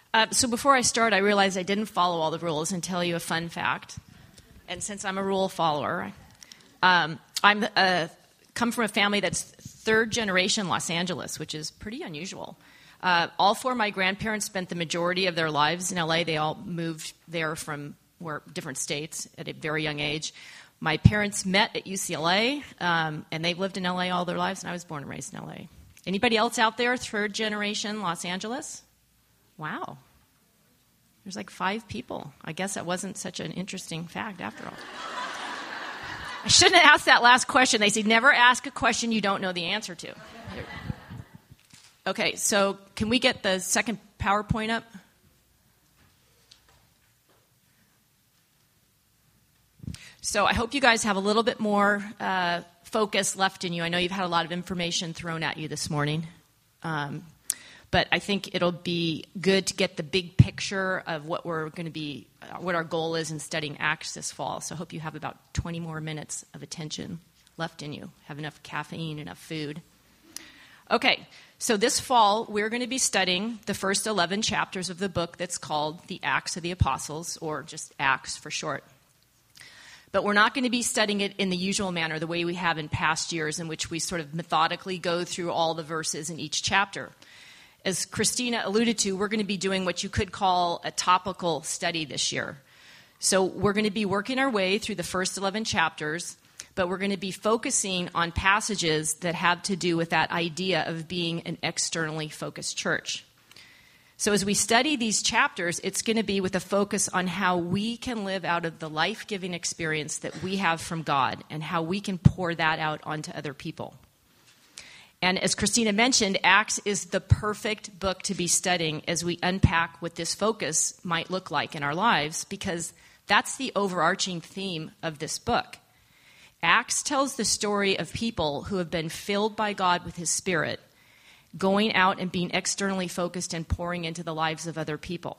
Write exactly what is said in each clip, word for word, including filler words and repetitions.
Uh, so before I start, I realized I didn't follow all the rules and tell you a fun fact. And since I'm a rule follower, um, I'm uh, come from a family that's third generation Los Angeles, which is pretty unusual. Uh, all four of my grandparents spent the majority of their lives in L A. They all moved there from where, different states at a very young age. My parents met at U C L A, um, and they've lived in L A all their lives, and I was born and raised in L A. Anybody else out there, third generation Los Angeles? Wow. There's like five people. I guess that wasn't such an interesting fact after all. I shouldn't have asked that last question. They say never ask a question you don't know the answer to. Okay, so can we get the second PowerPoint up? So I hope you guys have a little bit more uh, focus left in you. I know you've had a lot of information thrown at you this morning. Um, but I think it'll be good to get the big picture of what we're going to be, uh, what our goal is in studying Acts this fall. So I hope you have about twenty more minutes of attention left in you. Have enough caffeine, enough food. Okay, so this fall we're going to be studying the first eleven chapters of the book that's called the Acts of the Apostles, or just Acts for short. But we're not going to be studying it in the usual manner, the way we have in past years, in which we sort of methodically go through all the verses in each chapter. As Christina alluded to, we're going to be doing what you could call a topical study this year. So we're going to be working our way through the first eleven chapters, but we're going to be focusing on passages that have to do with that idea of being an externally focused church. So as we study these chapters, it's going to be with a focus on how we can live out of the life-giving experience that we have from God and how we can pour that out onto other people. And as Christina mentioned, Acts is the perfect book to be studying as we unpack what this focus might look like in our lives, because that's the overarching theme of this book. Acts tells the story of people who have been filled by God with His Spirit, going out and being externally focused and pouring into the lives of other people.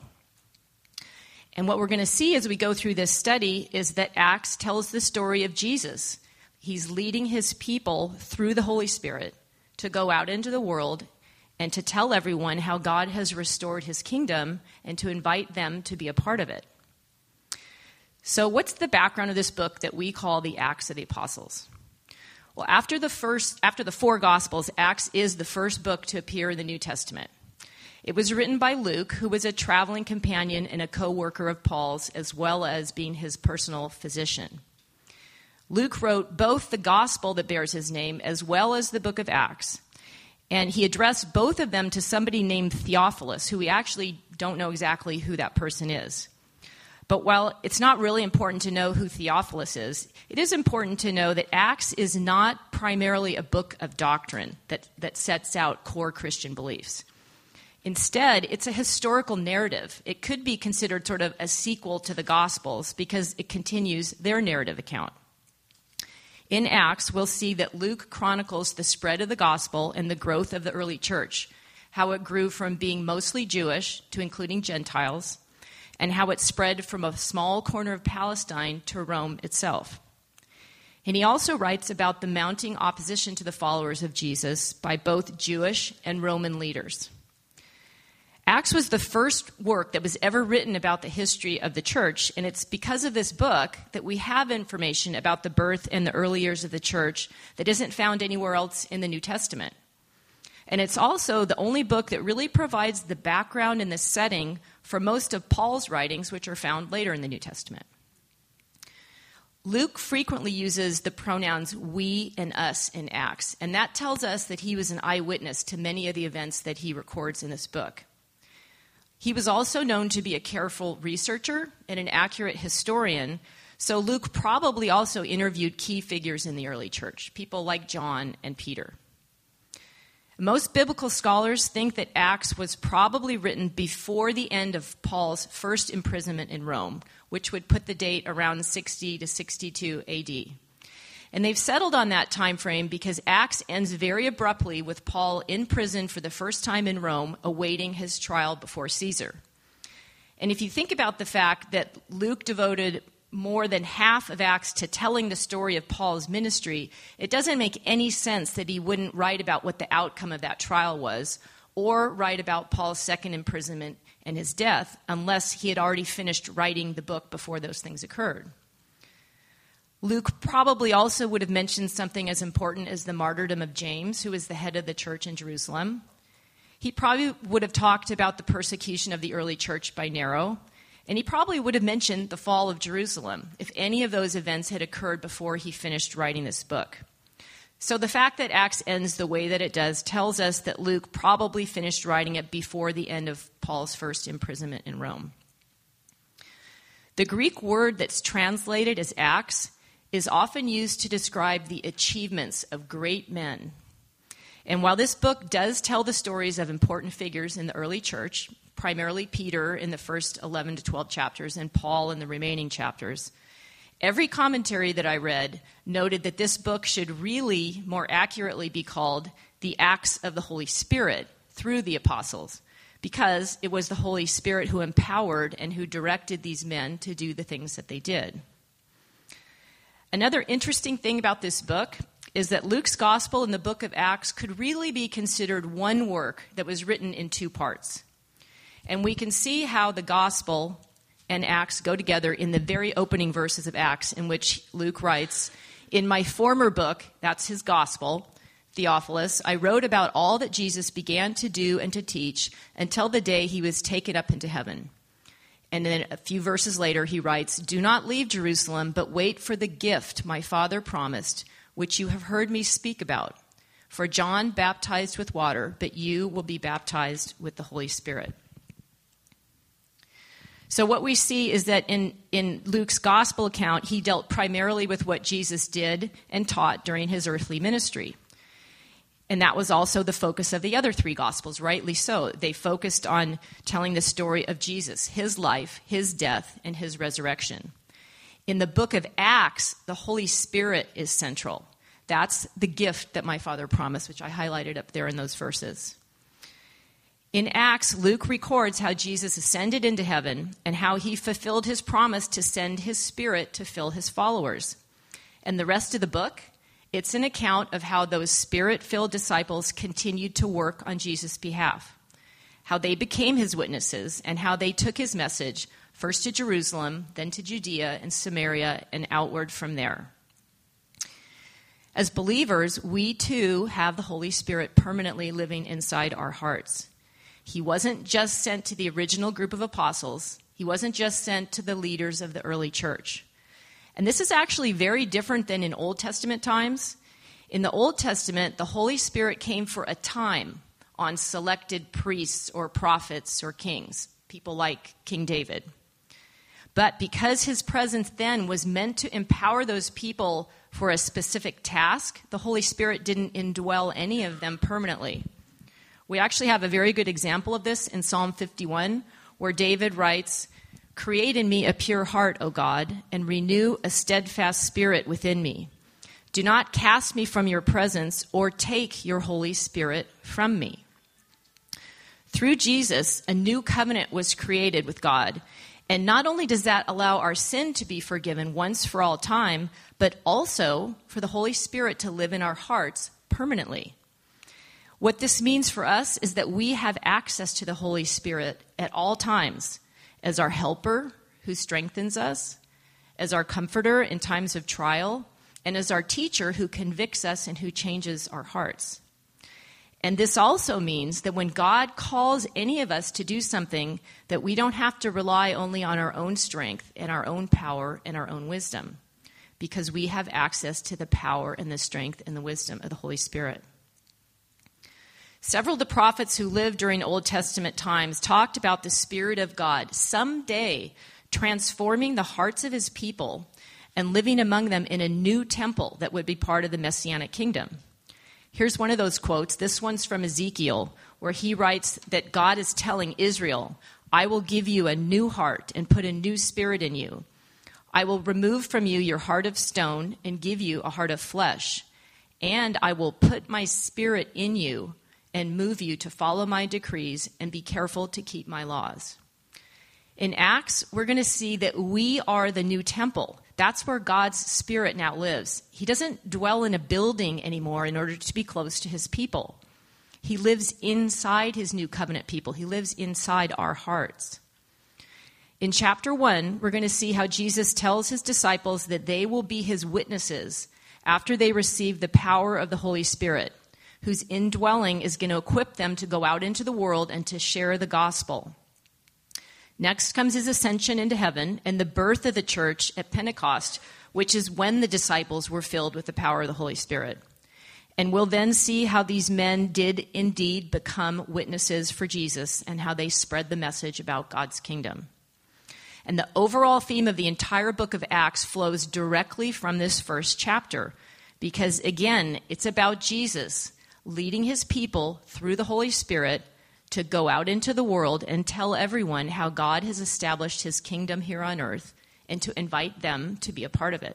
And what we're going to see as we go through this study is that Acts tells the story of Jesus. He's leading His people through the Holy Spirit to go out into the world and to tell everyone how God has restored His kingdom and to invite them to be a part of it. So what's the background of this book that we call the Acts of the Apostles? Well, after the first, after the four Gospels, Acts is the first book to appear in the New Testament. It was written by Luke, who was a traveling companion and a co-worker of Paul's, as well as being his personal physician. Luke wrote both the Gospel that bears his name as well as the book of Acts. And he addressed both of them to somebody named Theophilus, who we actually don't know exactly who that person is. But while it's not really important to know who Theophilus is, it is important to know that Acts is not primarily a book of doctrine that, that sets out core Christian beliefs. Instead, it's a historical narrative. It could be considered sort of a sequel to the Gospels because it continues their narrative account. In Acts, we'll see that Luke chronicles the spread of the gospel and the growth of the early church, how it grew from being mostly Jewish to including Gentiles, and how it spread from a small corner of Palestine to Rome itself. And he also writes about the mounting opposition to the followers of Jesus by both Jewish and Roman leaders. Acts was the first work that was ever written about the history of the church, and it's because of this book that we have information about the birth and the early years of the church that isn't found anywhere else in the New Testament. And it's also the only book that really provides the background and the setting for most of Paul's writings, which are found later in the New Testament. Luke frequently uses the pronouns we and us in Acts, and that tells us that he was an eyewitness to many of the events that he records in this book. He was also known to be a careful researcher and an accurate historian, so Luke probably also interviewed key figures in the early church, people like John and Peter. Most biblical scholars think that Acts was probably written before the end of Paul's first imprisonment in Rome, which would put the date around sixty to sixty-two A D. And they've settled on that time frame because Acts ends very abruptly with Paul in prison for the first time in Rome, awaiting his trial before Caesar. And if you think about the fact that Luke devoted more than half of Acts to telling the story of Paul's ministry, it doesn't make any sense that he wouldn't write about what the outcome of that trial was, or write about Paul's second imprisonment and his death, unless he had already finished writing the book before those things occurred. Luke probably also would have mentioned something as important as the martyrdom of James, who was the head of the church in Jerusalem. He probably would have talked about the persecution of the early church by Nero, and he probably would have mentioned the fall of Jerusalem, if any of those events had occurred before he finished writing this book. So the fact that Acts ends the way that it does tells us that Luke probably finished writing it before the end of Paul's first imprisonment in Rome. The Greek word that's translated as Acts is often used to describe the achievements of great men. And while this book does tell the stories of important figures in the early church, primarily Peter in the first eleven to twelve chapters and Paul in the remaining chapters, every commentary that I read noted that this book should really more accurately be called the Acts of the Holy Spirit through the apostles, because it was the Holy Spirit who empowered and who directed these men to do the things that they did. Another interesting thing about this book is that Luke's gospel and the book of Acts could really be considered one work that was written in two parts. And we can see how the gospel and Acts go together in the very opening verses of Acts, in which Luke writes, "In my former book," that's his gospel, Theophilus, "I wrote about all that Jesus began to do and to teach until the day he was taken up into heaven." And then a few verses later, he writes, "Do not leave Jerusalem, but wait for the gift my Father promised, which you have heard me speak about. For John baptized with water, but you will be baptized with the Holy Spirit." So what we see is that in, in Luke's gospel account, he dealt primarily with what Jesus did and taught during his earthly ministry. And that was also the focus of the other three Gospels, rightly so. They focused on telling the story of Jesus, his life, his death, and his resurrection. In the book of Acts, the Holy Spirit is central. That's the gift that my Father promised, which I highlighted up there in those verses. In Acts, Luke records how Jesus ascended into heaven and how he fulfilled his promise to send his Spirit to fill his followers. And the rest of the book, it's an account of how those Spirit-filled disciples continued to work on Jesus' behalf, how they became his witnesses, and how they took his message first to Jerusalem, then to Judea and Samaria, and outward from there. As believers, we too have the Holy Spirit permanently living inside our hearts. He wasn't just sent to the original group of apostles. He wasn't just sent to the leaders of the early church. And this is actually very different than in Old Testament times. In the Old Testament, the Holy Spirit came for a time on selected priests or prophets or kings, people like King David. But because his presence then was meant to empower those people for a specific task, the Holy Spirit didn't indwell any of them permanently. We actually have a very good example of this in Psalm fifty-one, where David writes, "Create in me a pure heart, O God, and renew a steadfast spirit within me. Do not cast me from your presence or take your Holy Spirit from me." Through Jesus, a new covenant was created with God. And not only does that allow our sin to be forgiven once for all time, but also for the Holy Spirit to live in our hearts permanently. What this means for us is that we have access to the Holy Spirit at all times as our helper who strengthens us, as our comforter in times of trial, and as our teacher who convicts us and who changes our hearts. And this also means that when God calls any of us to do something, that we don't have to rely only on our own strength and our own power and our own wisdom, because we have access to the power and the strength and the wisdom of the Holy Spirit. Several of the prophets who lived during Old Testament times talked about the Spirit of God someday transforming the hearts of his people and living among them in a new temple that would be part of the Messianic kingdom. Here's one of those quotes. This one's from Ezekiel, where he writes that God is telling Israel, "I will give you a new heart and put a new spirit in you. I will remove from you your heart of stone and give you a heart of flesh. And I will put my spirit in you and move you to follow my decrees and be careful to keep my laws." In Acts, we're going to see that we are the new temple. That's where God's Spirit now lives. He doesn't dwell in a building anymore in order to be close to his people. He lives inside his new covenant people. He lives inside our hearts. In chapter one, we're going to see how Jesus tells his disciples that they will be his witnesses after they receive the power of the Holy Spirit, whose indwelling is going to equip them to go out into the world and to share the gospel. Next comes his ascension into heaven and the birth of the church at Pentecost, which is when the disciples were filled with the power of the Holy Spirit. And we'll then see how these men did indeed become witnesses for Jesus and how they spread the message about God's kingdom. And the overall theme of the entire book of Acts flows directly from this first chapter because, again, it's about Jesus leading his people through the Holy Spirit to go out into the world and tell everyone how God has established his kingdom here on earth and to invite them to be a part of it.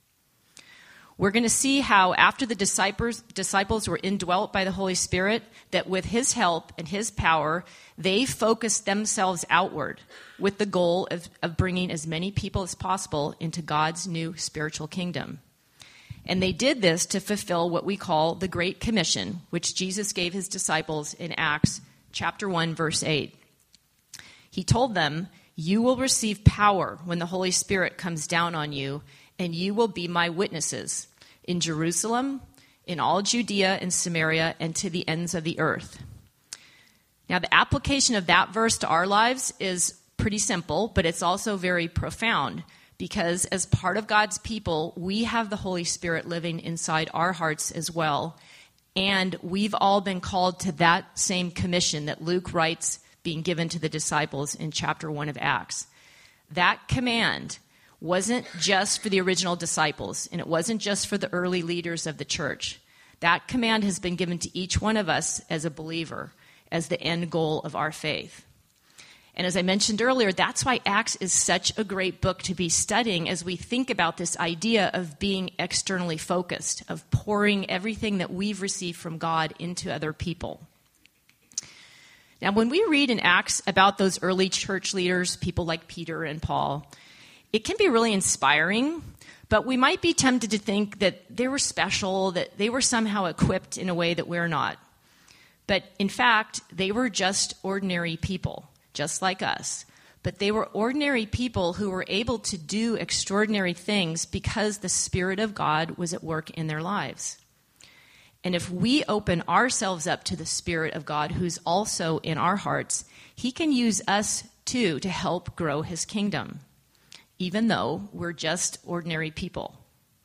We're going to see how after the disciples, disciples were indwelt by the Holy Spirit, that with his help and his power, they focused themselves outward with the goal of, of bringing as many people as possible into God's new spiritual kingdom. And they did this to fulfill what we call the Great Commission, which Jesus gave his disciples in Acts chapter one, verse eight. He told them, "You will receive power when the Holy Spirit comes down on you, and you will be my witnesses in Jerusalem, in all Judea and Samaria, and to the ends of the earth." Now, the application of that verse to our lives is pretty simple, but it's also very profound because as part of God's people, we have the Holy Spirit living inside our hearts as well. And we've all been called to that same commission that Luke writes being given to the disciples in chapter one of Acts. That command wasn't just for the original disciples, and it wasn't just for the early leaders of the church. That command has been given to each one of us as a believer, as the end goal of our faith. And as I mentioned earlier, that's why Acts is such a great book to be studying as we think about this idea of being externally focused, of pouring everything that we've received from God into other people. Now, when we read in Acts about those early church leaders, people like Peter and Paul, it can be really inspiring, but we might be tempted to think that they were special, that they were somehow equipped in a way that we're not. But in fact, they were just ordinary people, just like us. But they were ordinary people who were able to do extraordinary things because the Spirit of God was at work in their lives. And if we open ourselves up to the Spirit of God, who's also in our hearts, he can use us too to help grow his kingdom, even though we're just ordinary people.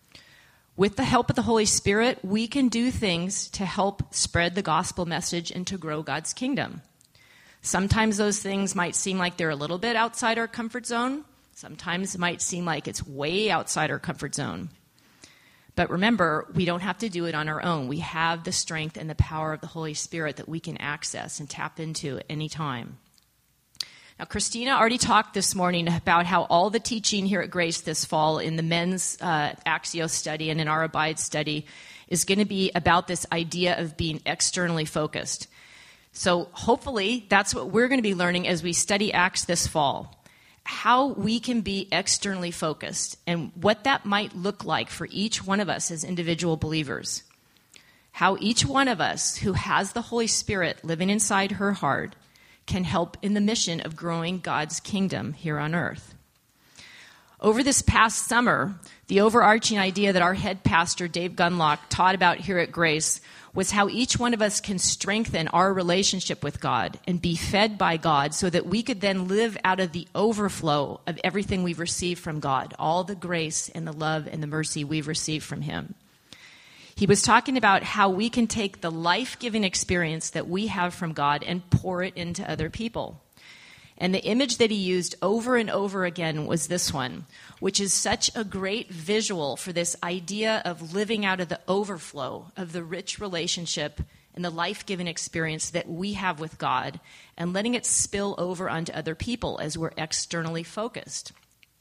With the help of the Holy Spirit, we can do things to help spread the gospel message and to grow God's kingdom. Sometimes those things might seem like they're a little bit outside our comfort zone. Sometimes it might seem like it's way outside our comfort zone. But remember, we don't have to do it on our own. We have the strength and the power of the Holy Spirit that we can access and tap into at any time. Now, Christina already talked this morning about how all the teaching here at Grace this fall in the men's uh, Axios study and in our Abide study is going to be about this idea of being externally focused. So hopefully that's what we're going to be learning as we study Acts this fall, how we can be externally focused and what that might look like for each one of us as individual believers. How each one of us who has the Holy Spirit living inside her heart can help in the mission of growing God's kingdom here on earth. Over this past summer, the overarching idea that our head pastor, Dave Gunlock, taught about here at Grace was how each one of us can strengthen our relationship with God and be fed by God so that we could then live out of the overflow of everything we've received from God, all the grace and the love and the mercy we've received from him. He was talking about how we can take the life-giving experience that we have from God and pour it into other people. And the image that he used over and over again was this one, which is such a great visual for this idea of living out of the overflow of the rich relationship and the life-giving experience that we have with God and letting it spill over onto other people as we're externally focused.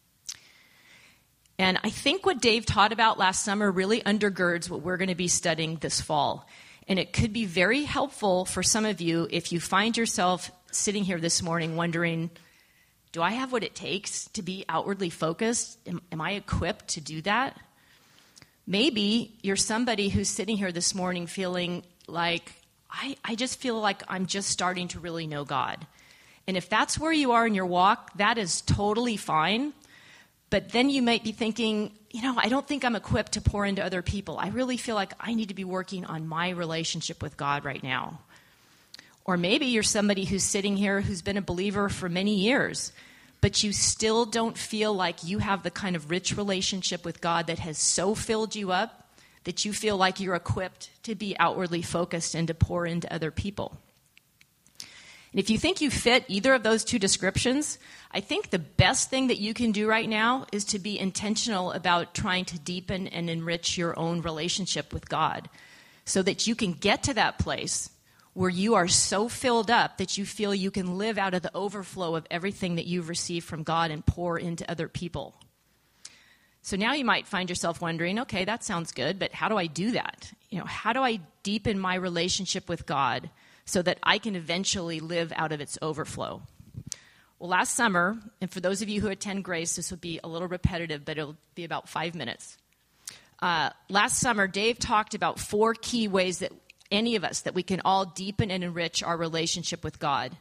And I think what Dave taught about last summer really undergirds what we're going to be studying this fall. And it could be very helpful for some of you if you find yourself sitting here this morning wondering, do I have what it takes to be outwardly focused? Am, am I equipped to do that? Maybe you're somebody who's sitting here this morning feeling like, I, I just feel like I'm just starting to really know God. And if that's where you are in your walk, that is totally fine. But then you might be thinking, you know, I don't think I'm equipped to pour into other people. I really feel like I need to be working on my relationship with God right now. Or maybe you're somebody who's sitting here who's been a believer for many years, but you still don't feel like you have the kind of rich relationship with God that has so filled you up that you feel like you're equipped to be outwardly focused and to pour into other people. And if you think you fit either of those two descriptions, I think the best thing that you can do right now is to be intentional about trying to deepen and enrich your own relationship with God so that you can get to that place where you are so filled up that you feel you can live out of the overflow of everything that you've received from God and pour into other people. So now you might find yourself wondering, okay, that sounds good, but how do I do that? You know, how do I deepen my relationship with God so that I can eventually live out of its overflow? Well, last summer, and for those of you who attend Grace, this will be a little repetitive, but it'll be about five minutes. Uh, last summer, Dave talked about four key ways that any of us, that we can all deepen and enrich our relationship with God.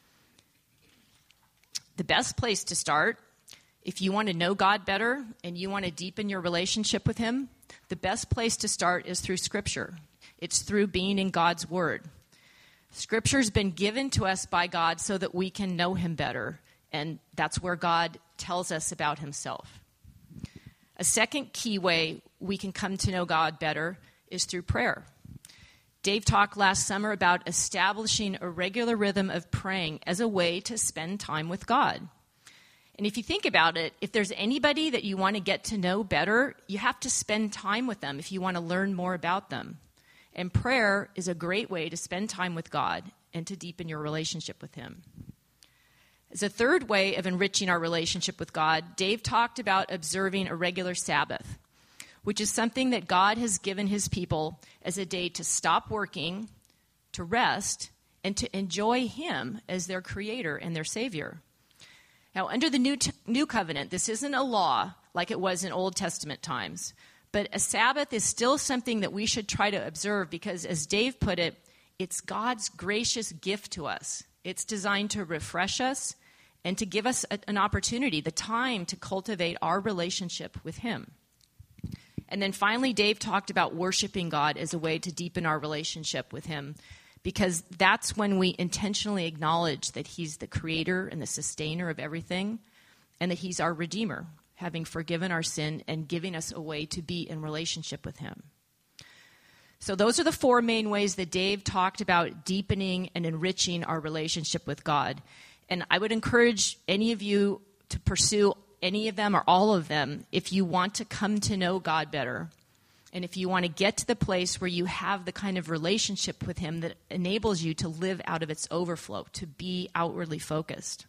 The best place to start, if you want to know God better and you want to deepen your relationship with Him, the best place to start is through Scripture. It's through being in God's Word. Scripture's been given to us by God so that we can know Him better, and that's where God tells us about Himself. A second key way we can come to know God better is through prayer. Dave talked last summer about establishing a regular rhythm of praying as a way to spend time with God. And if you think about it, if there's anybody that you want to get to know better, you have to spend time with them if you want to learn more about them. And prayer is a great way to spend time with God and to deepen your relationship with Him. As a third way of enriching our relationship with God, Dave talked about observing a regular Sabbath, which is something that God has given His people as a day to stop working, to rest, and to enjoy Him as their Creator and their Savior. Now, under the New, t- New Covenant, this isn't a law like it was in Old Testament times. But a Sabbath is still something that we should try to observe because, as Dave put it, it's God's gracious gift to us. It's designed to refresh us and to give us a, an opportunity, the time to cultivate our relationship with Him. And then finally, Dave talked about worshiping God as a way to deepen our relationship with Him because that's when we intentionally acknowledge that He's the creator and the sustainer of everything and that He's our Redeemer, having forgiven our sin and giving us a way to be in relationship with Him. So those are the four main ways that Dave talked about deepening and enriching our relationship with God. And I would encourage any of you to pursue any of them or all of them if you want to come to know God better. And if you want to get to the place where you have the kind of relationship with Him that enables you to live out of its overflow, to be outwardly focused.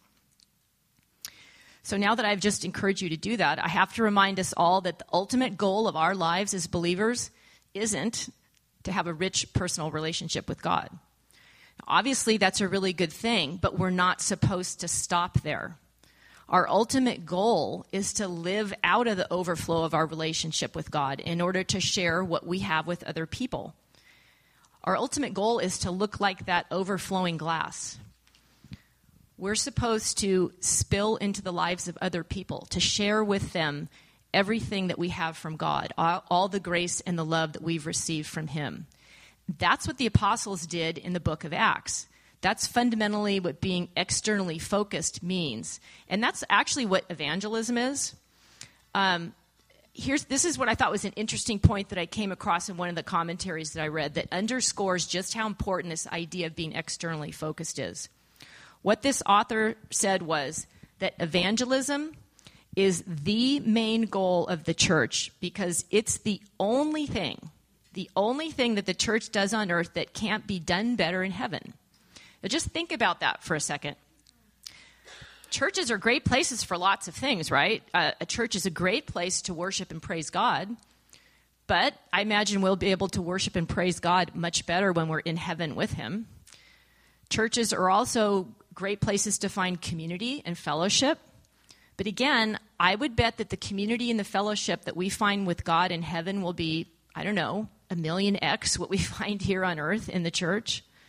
So now that I've just encouraged you to do that, I have to remind us all that the ultimate goal of our lives as believers isn't to have a rich personal relationship with God. Obviously, that's a really good thing, but we're not supposed to stop there. Our ultimate goal is to live out of the overflow of our relationship with God in order to share what we have with other people. Our ultimate goal is to look like that overflowing glass. We're supposed to spill into the lives of other people, to share with them everything that we have from God, all, all the grace and the love that we've received from Him. That's what the apostles did in the book of Acts. That's fundamentally what being externally focused means. And that's actually what evangelism is. Um, here's this is what I thought was an interesting point that I came across in one of the commentaries that I read that underscores just how important this idea of being externally focused is. What this author said was that evangelism is the main goal of the church because it's the only thing, the only thing that the church does on earth that can't be done better in heaven. Now just think about that for a second. Churches are great places for lots of things, right? Uh, a church is a great place to worship and praise God, but I imagine we'll be able to worship and praise God much better when we're in heaven with Him. Churches are also great places to find community and fellowship. But again, I would bet that the community and the fellowship that we find with God in heaven will be, I don't know, a million X what we find here on earth in the church.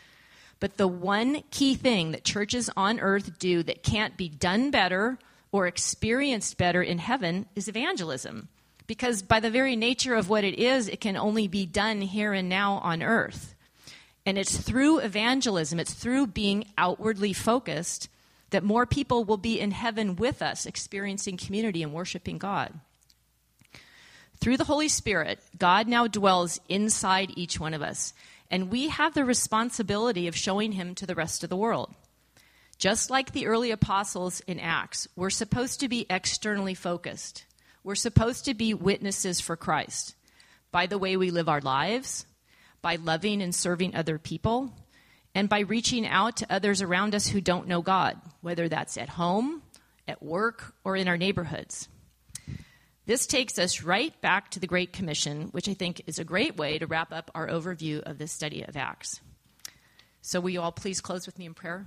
But the one key thing that churches on earth do that can't be done better or experienced better in heaven is evangelism. Because by the very nature of what it is, it can only be done here and now on earth. And it's through evangelism, it's through being outwardly focused that more people will be in heaven with us, experiencing community and worshiping God. Through the Holy Spirit, God now dwells inside each one of us, and we have the responsibility of showing him to the rest of the world. Just like the early apostles in Acts, we're supposed to be externally focused. We're supposed to be witnesses for Christ by the way we live our lives, by loving and serving other people, and by reaching out to others around us who don't know God, whether that's at home, at work, or in our neighborhoods. This takes us right back to the Great Commission, which I think is a great way to wrap up our overview of this study of Acts. So will you all please close with me in prayer?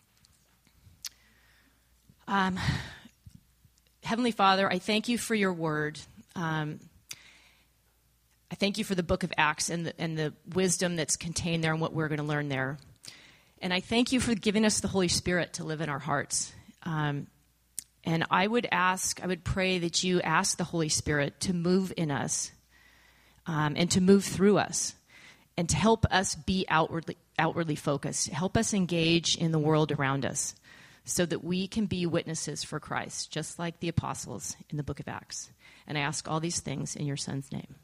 Um, Heavenly Father, I thank you for your word. Um, I thank you for the book of Acts and the, and the wisdom that's contained there and what we're going to learn there. And I thank you for giving us the Holy Spirit to live in our hearts. Um, and I would ask, I would pray that you ask the Holy Spirit to move in us um, and to move through us and to help us be outwardly, outwardly focused. Help us engage in the world around us so that we can be witnesses for Christ, just like the apostles in the book of Acts. And I ask all these things in your Son's name.